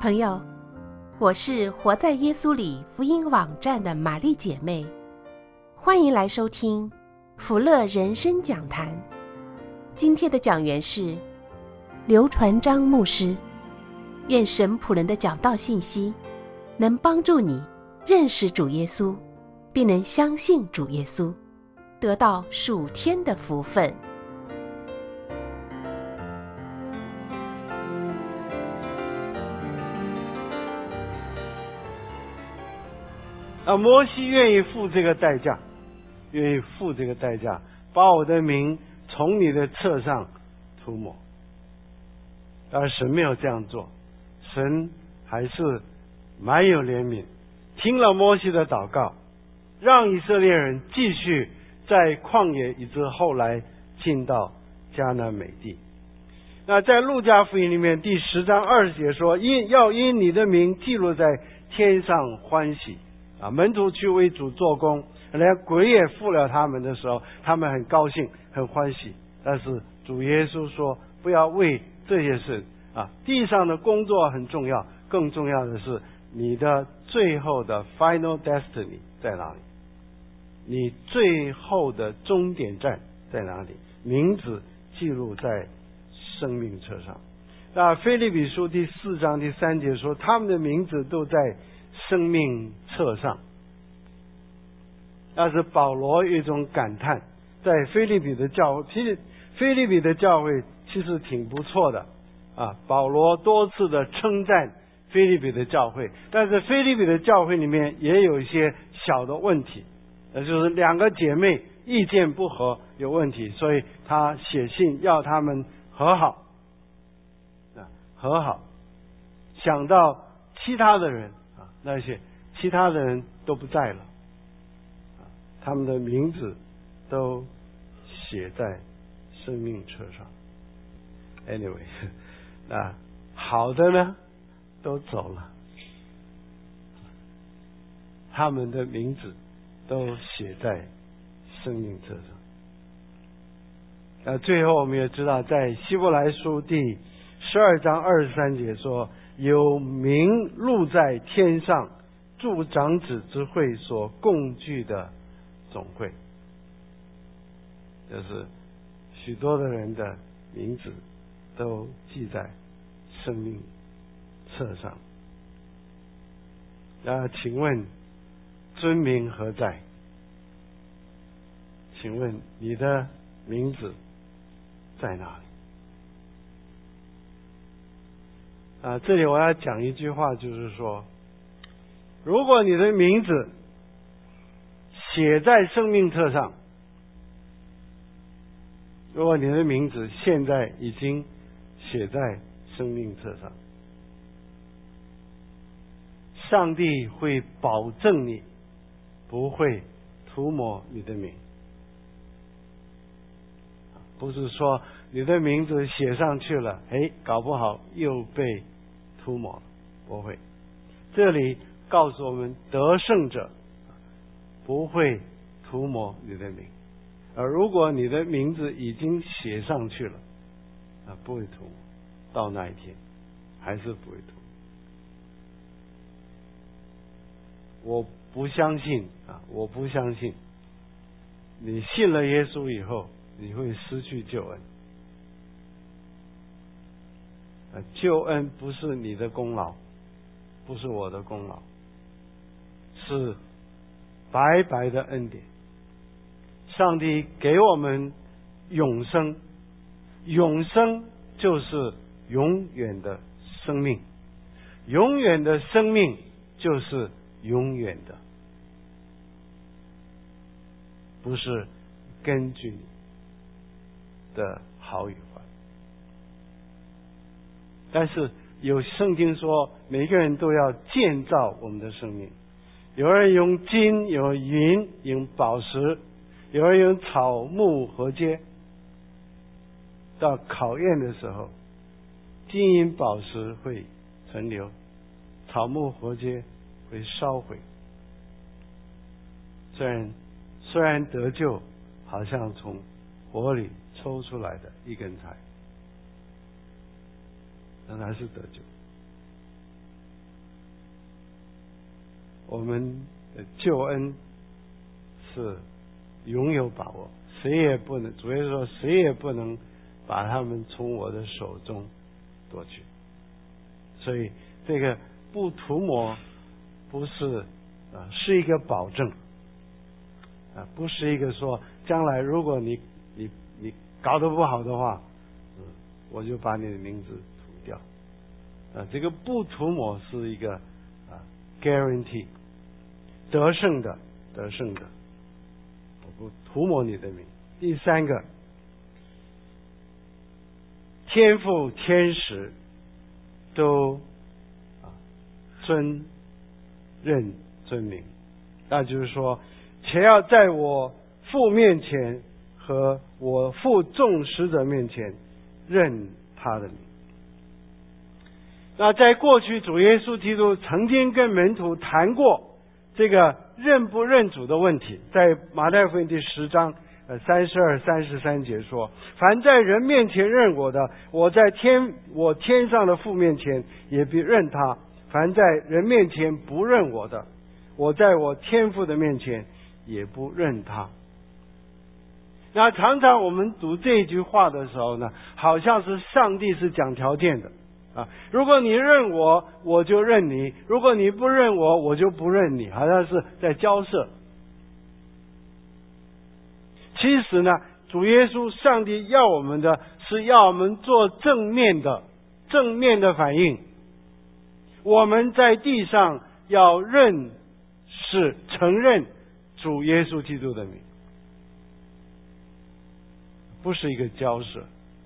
朋友，我是活在耶稣里福音网站的玛丽姐妹，欢迎来收听福乐人生讲坛。今天的讲员是刘传章牧师。愿神仆人的讲道信息能帮助你认识主耶稣，并能相信主耶稣，得到属天的福分。 摩西愿意付这个代价，把我的名从你的册上涂抹。而神没有这样做，神还是蛮有怜悯，听了摩西的祷告，让以色列人继续在旷野，以致后来进到迦南美地。那在路加福音里面第10章20节说，要因你的名记录在天上欢喜。门徒去为主做工，连鬼也服了他们的时候，他们很高兴很欢喜。但是主耶稣说，不要为这些事地上的工作很重要，更重要的是你的最后的 final destiny 在哪里，你最后的终点站在哪里，名字记录在生命册上。那腓立比书第4章第3节说，他们的名字都在生命册上。但是保罗有一种感叹，在腓立比的教会其实挺不错的保罗多次的称赞腓立比的教会，但是腓立比的教会里面也有一些小的问题，就是两个姐妹意见不合有问题，所以他写信要他们和好。想到其他的人那些其他的人都不在了，他们的名字都写在生命册上。Anyway， 好的呢都走了，他们的名字都写在生命册上。最后我们也知道，在希伯来书第12章23节说，有名录在天上，诸长子之会所共聚的总会，就是许多的人的名字都记在生命册上。请问尊名何在？请问你的名字在哪里？这里我要讲一句话，就是说，如果你的名字写在生命册上，如果你的名字现在已经写在生命册上，上帝会保证你不会涂抹你的名。不是说你的名字写上去了，搞不好又被涂抹了，不会。这里告诉我们，得胜者不会涂抹你的名，而如果你的名字已经写上去了，不会涂抹，到那一天还是不会涂。我不相信你信了耶稣以后你会失去救恩。救恩不是你的功劳，不是我的功劳，是白白的恩典。上帝给我们永生，永生就是永远的生命，永远的生命就是永远的，不是根据你的好与坏。但是有圣经说，每个人都要建造我们的生命，有人用金，有银，用宝石，有人用草木禾秸。到考验的时候，金银宝石会存留，草木禾秸会烧毁。虽然得救好像从火里抽出来的一根柴，但还是得救。 我们的救恩是拥有把握，谁也不能，主耶稣说谁也不能把他们从我的手中夺去。所以这个不涂抹不是是一个保证不是一个说将来如果你搞得不好的话我就把你的名字涂掉这个不涂抹是一个guarantee 得胜的我不涂抹你的名。第三个，天父天使都尊名，那就是说且要在我父面前和我父众使者面前认他的名。那在过去主耶稣基督曾经跟门徒谈过这个认不认主的问题，在马太福音第10章32、33节说，凡在人面前认我的，我在天上的父面前也必认他；凡在人面前不认我的，我在我天父的面前也不认他。那常常我们读这句话的时候呢，好像是上帝是讲条件的如果你认我，我就认你；如果你不认我，我就不认你，好像是在交涉。其实呢，主耶稣上帝要我们的是要我们做正面的反应。我们在地上要承认主耶稣基督的名，不是一个交涉。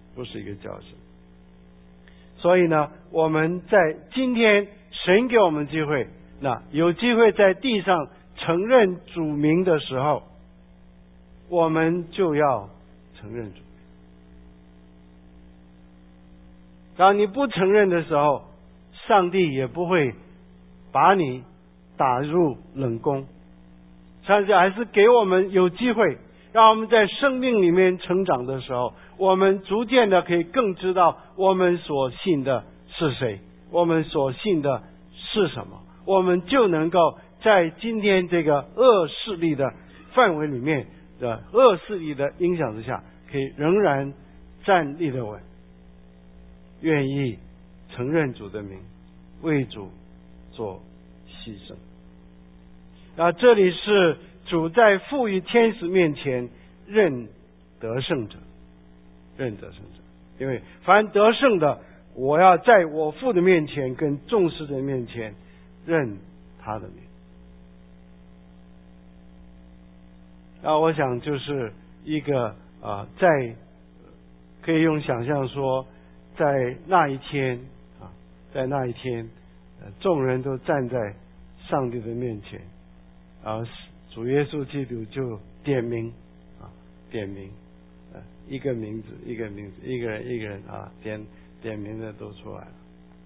所以呢，我们在今天神给我们机会，那有机会在地上承认主名的时候，我们就要承认主。当你不承认的时候，上帝也不会把你打入冷宫。上帝还是给我们有机会，让我们在生命里面成长的时候，我们逐渐的可以更知道我们所信的是谁，我们所信的是什么，我们就能够在今天这个恶势力的范围里面的恶势力的影响之下，可以仍然站立得稳，愿意承认主的名，为主做牺牲。这里是主在赋予天使面前认得胜者，因为凡得胜的，我要在我父的面前跟众使者面前认他的名。我想就是一个可以用想象说，在那一天众人都站在上帝的面前，主耶稣基督就点名一个名字一个人点名的都出来了。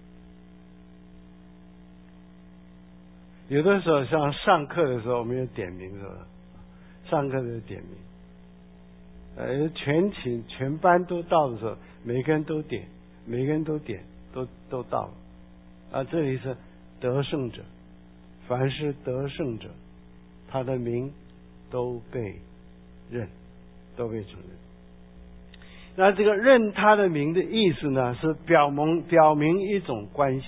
有的时候像上课的时候我们有点名是吧？上课的点名，全班都到的时候，每个人都点都到了。这里是得胜者，凡是得胜者，他的名都被承认。那这个认他的名的意思呢，是表明一种关系，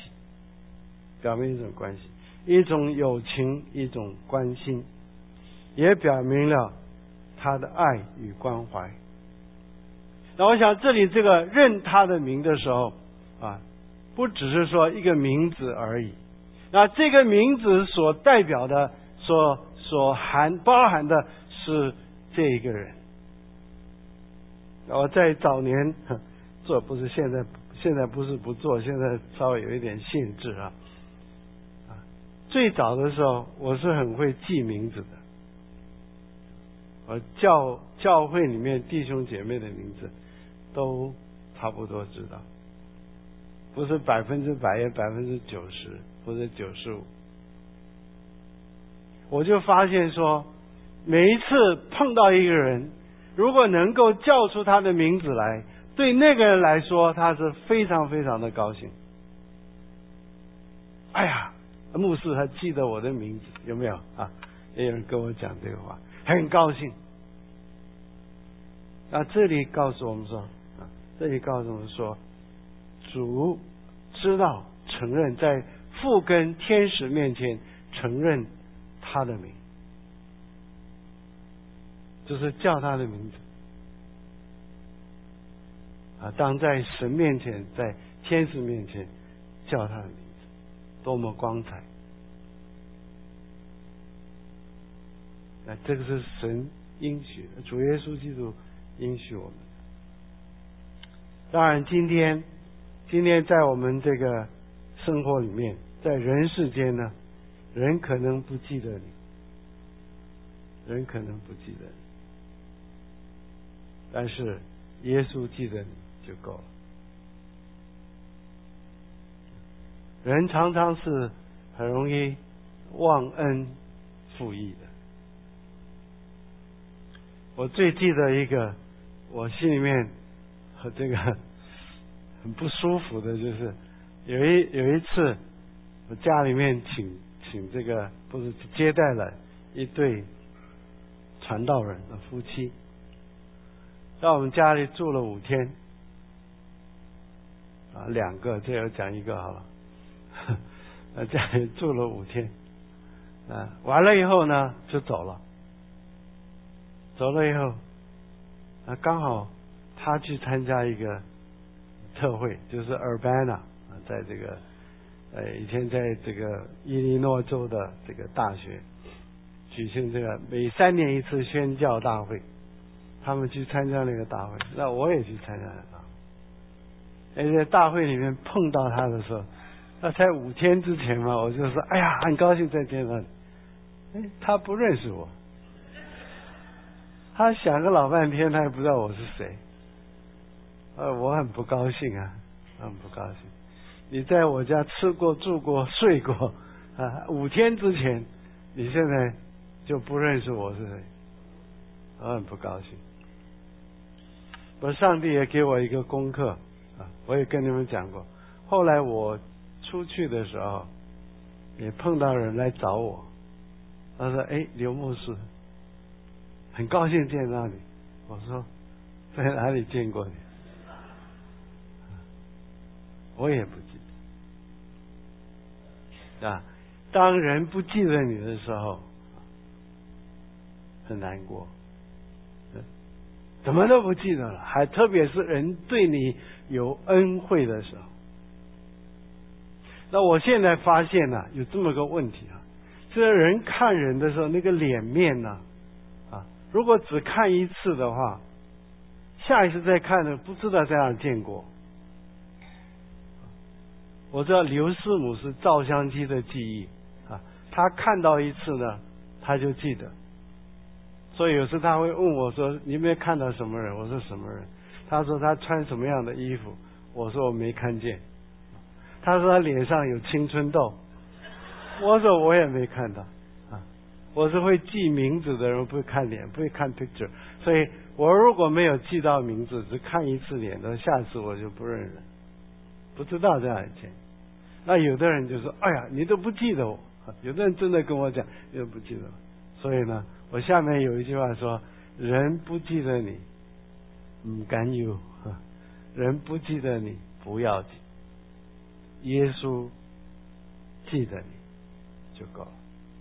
一种友情，一种关心，也表明了他的爱与关怀。那我想这里这个认他的名的时候不只是说一个名字而已，那这个名字所代表的包含的是这一个人。我在早年做，不是现在不是不做，现在稍微有一点限制最早的时候我是很会记名字的，教会里面弟兄姐妹的名字都差不多知道，不是100%也90%或者95%。我就发现说，每一次碰到一个人，如果能够叫出他的名字来，对那个人来说他是非常非常的高兴。哎呀， 牧师还记得我的名字，有没有啊？也有人跟我讲这个话，很高兴。这里告诉我们说，主知道承认，在父跟天使面前承认他的名，就是叫他的名字。当在神面前，在天使面前叫他的名字，多么光彩！这个是神应许的，主耶稣基督应许我们。当然今天在我们这个生活里面，在人世间呢，人可能不记得你，但是耶稣记得你就够了。人常常是很容易忘恩负义的。我最记得一个，我心里面和这个很不舒服的，就是有一次，我家里面请这个不是接待了一对传道人的夫妻，到我们家里住了5天，2个，这要讲一个好了，家里住了5天，完了以后呢就走了以后，刚好他去参加一个特会，就是 Urbana， 在这个以前在这个伊利诺州的这个大学举行这个每3年一次宣教大会，他们去参加那个大会，那我也去参加那个大会。在大会里面碰到他的时候，那才5天之前嘛，我就说哎呀，很高兴再见到你。他不认识我，他想个老半天，他也不知道我是谁。我很不高兴啊，很不高兴。你在我家吃过、住过、睡过5天之前，你现在就不认识我是谁，我很不高兴。上帝也给我一个功课我也跟你们讲过。后来我出去的时候，也碰到人来找我，他说：“刘牧师，很高兴见到你。”我说：“在哪里见过你？”我也不记得。当人不记得你的时候，很难过。怎么都不记得了，还特别是人对你有恩惠的时候。那我现在发现有这么个问题这人看人的时候，那个脸面如果只看一次的话，下一次再看呢，不知道在哪儿见过。我知道刘师母是照相机的记忆他看到一次呢，他就记得。所以有时他会问我说：“你有没有看到什么人？”我说：“什么人？”他说：“他穿什么样的衣服？”我说：“我没看见。”他说：“他脸上有青春痘。”我说：“我也没看到。”我是会记名字的人，不会看脸，不会看 picture。所以我如果没有记到名字，只看一次脸的，下次我就不认人，不知道在哪里见。那有的人就说：“哎呀，你都不记得我。”有的人真的跟我讲：“你都不记得我。”所以呢，我下面有一句话说：“人不记得你，唔緊要，人不记得你不要紧，耶稣记得你就够了。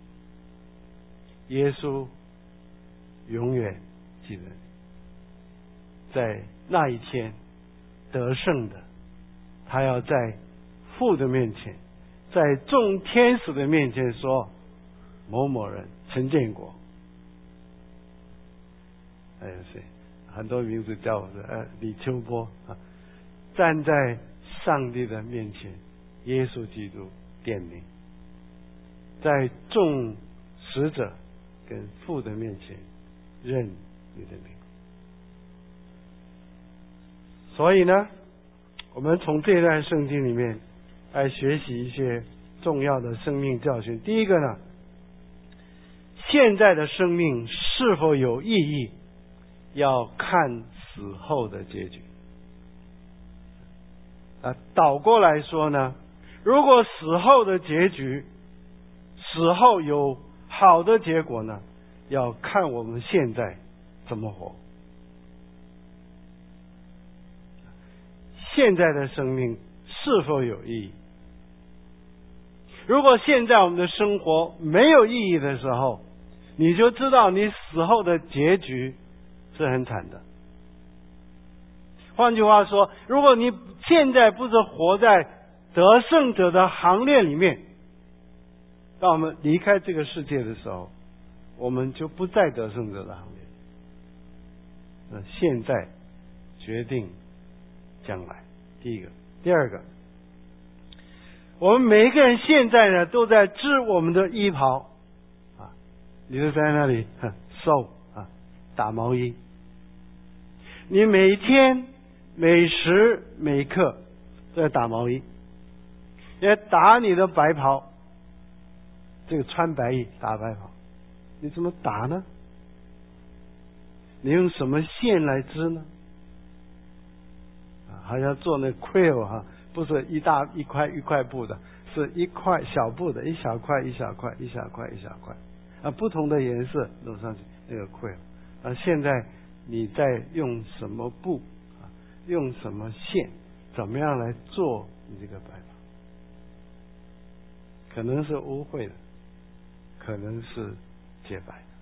耶稣永远记得你，在那一天得胜的，他要在父的面前，在众天使的面前说：某某人陈建国。还有谁？很多名字叫我的李秋波站在上帝的面前，耶稣基督点名，在众使者跟父的面前认你的名。所以呢，我们从这段圣经里面来学习一些重要的生命教训。第一个呢，现在的生命是否有意义，要看死后的结局。倒过来说呢，如果死后的结局死后有好的结果呢，要看我们现在怎么活。现在的生命是否有意义？如果现在我们的生活没有意义的时候，你就知道你死后的结局是很惨的。换句话说，如果你现在不是活在得胜者的行列里面，当我们离开这个世界的时候，我们就不在得胜者的行列。现在决定将来，第一个。第二个，我们每一个人现在呢，都在织我们的衣袍啊，你就在那里收啊，打毛衣。你每天每时每刻都在打毛衣，也打你的白袍。这个穿白衣打白袍，你怎么打呢？你用什么线来织呢？好像做那 quill 哈，不是一块一块布的，是一块小布的，一小块一小块一小块一小块啊，不同的颜色弄上去那个 quill 啊。现在你在用什么布啊？用什么线？怎么样来做你这个白袍？可能是污秽的，可能是洁白的。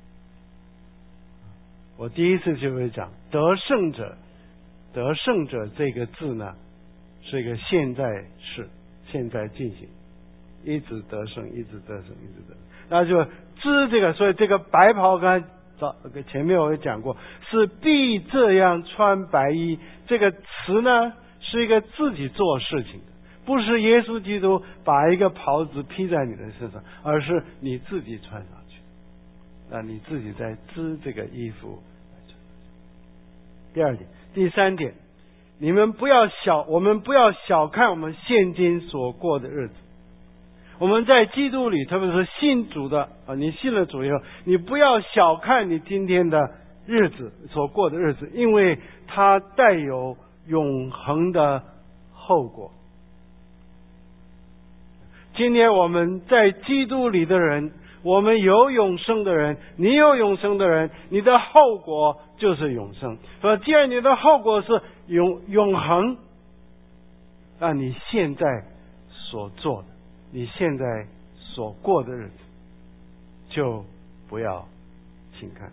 我第一次就会讲得胜者。得胜者这个字呢，是一个现在式，现在进行，一直得胜，一直得胜，一直得胜。那就织这个，所以这个白袍刚才前面我也讲过，是必这样穿白衣。这个词呢，是一个自己做事情的，不是耶稣基督把一个袍子披在你的身上，而是你自己穿上去。那你自己在织这个衣服。第二点。第三点，我们不要小看我们现今所过的日子。我们在基督里，特别是信主的你信了主以后，你不要小看你今天的日子所过的日子，因为它带有永恒的后果。今天我们在基督里的人，我们有永生的人，你有永生的人，你的后果就是永生。既然你的后果是永恒，那你现在所做的，你现在所过的日子，就不要轻看。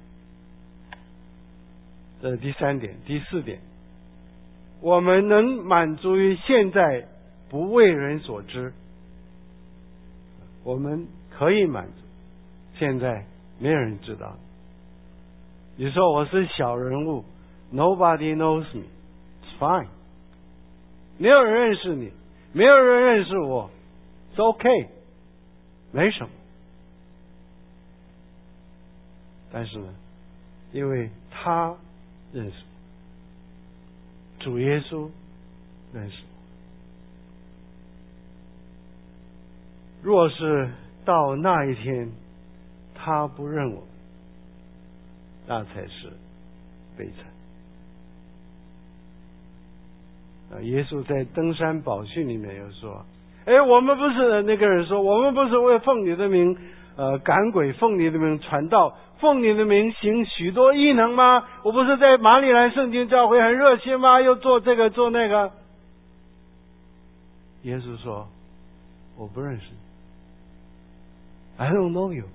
这是第三点。第四点，我们能满足于现在不为人所知，我们可以满足现在没有人知道。你说我是小人物， Nobody knows me, it's fine。 没有人认识你，没有人认识我， it's okay， 没什么。但是呢，因为他认识我，主耶稣认识我。若是到那一天他不认我，那才是悲惨。耶稣在登山宝训里面有说，我们不是那个人说，我们不是为奉你的名赶鬼，奉你的名传道，奉你的名行许多异能吗？我不是在马里兰圣经教会很热心吗？又做这个做那个。耶稣说，我不认识你， I don't know you。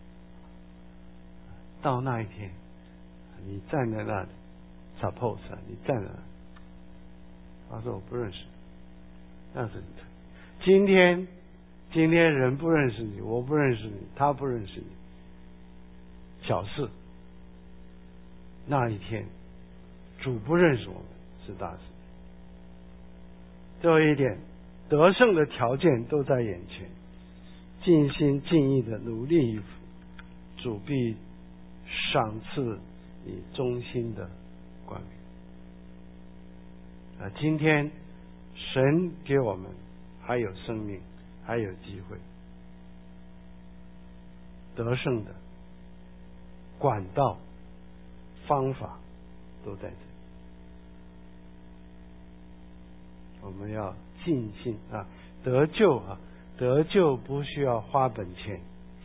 到那一天你站在那里 suppose 你站在那里，他说我不认识你，那是你的。今天人不认识你，我不认识你，他不认识你，小事。那一天主不认识我们是大事。最后一点，得胜的条件都在眼前，尽心尽意的努力以赴，主必赏赐你忠心的冠冕。今天神给我们还有生命，还有机会，得胜的管道方法都在这里。我们要尽心得救不需要花本钱，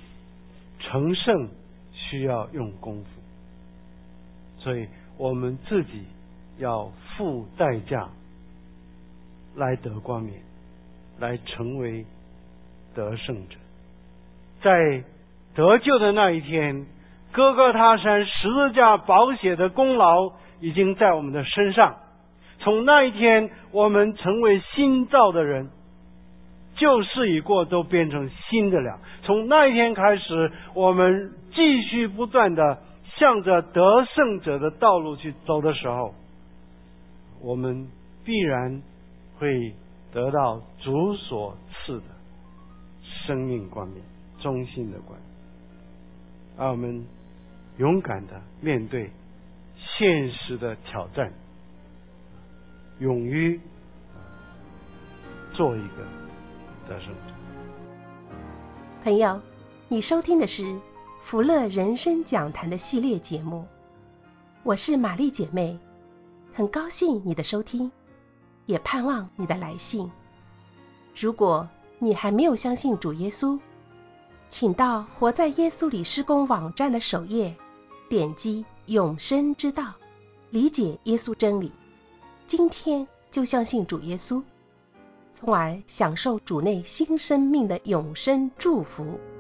成圣需要用功夫，所以我们自己要付代价来得冠冕，来成为得胜者。在得救的那一天，哥哥他山十字架宝血的功劳已经在我们的身上，从那一天我们成为新造的人，旧事已过，都变成新的了。从那一天开始，我们继续不断的向着得胜者的道路去走的时候，我们必然会得到主所赐的生命冠冕，忠心的冠冕。而我们勇敢的面对现实的挑战，勇于做一个得胜者。 朋友，你收听的是福乐人生讲坛的系列节目，我是玛丽姐妹，很高兴你的收听，也盼望你的来信。如果你还没有相信主耶稣，请到活在耶稣里施工网站的首页，点击永生之道，理解耶稣真理，今天就相信主耶稣，从而享受主内新生命的永生祝福。